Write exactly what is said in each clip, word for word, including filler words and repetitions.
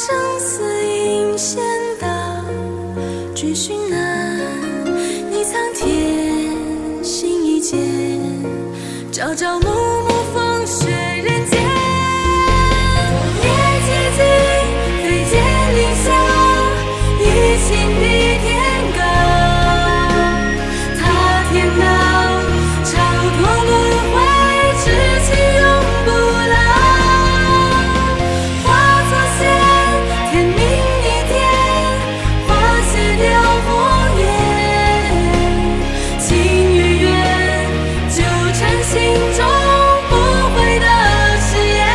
生死隐现的追寻啊，你苍天心一间，朝朝暮暮风雪人间。夜寂静，飞剑凌霄，一心比天高。踏天道，超脱轮回，志气永不老。化作仙，天命一天，化解了魔缘。情与缘，纠缠心中不悔的誓言。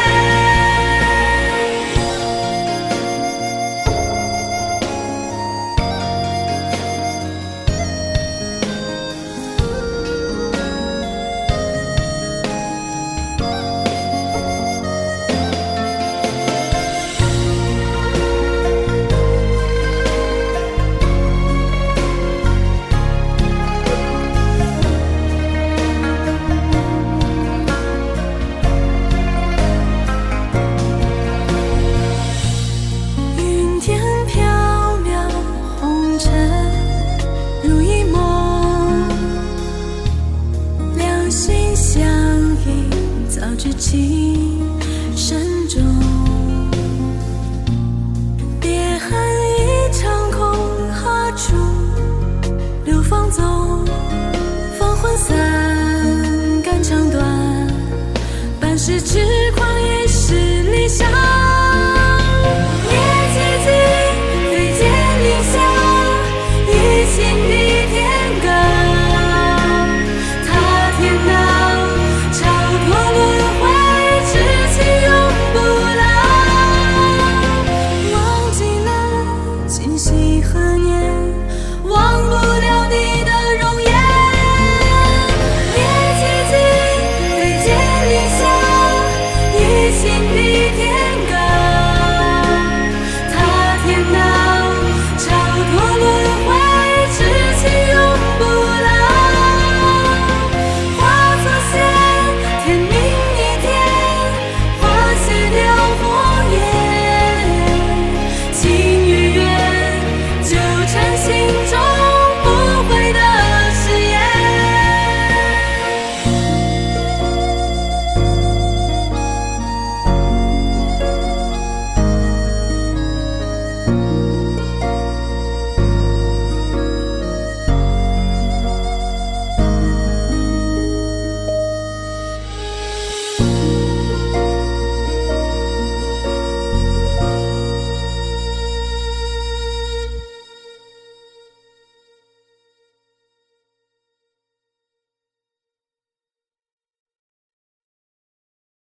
云天缥缈，红尘如一梦，两心相依，早知情深重。别恨一场空，何处流芳踪？芳魂散，肝肠断，半世痴狂，一世理想。夜寂静，飞剑凌霄，一心比天高。踏天道，超脱轮回，志气永不老。忘记了今夕何年，忘不了你的容颜。夜寂静，飞剑凌霄，一心比天高。踏天道，超脱轮回，志气永不老。化作仙，天命一天，化解了魔缘。情与缘，纠缠心中不悔的誓言。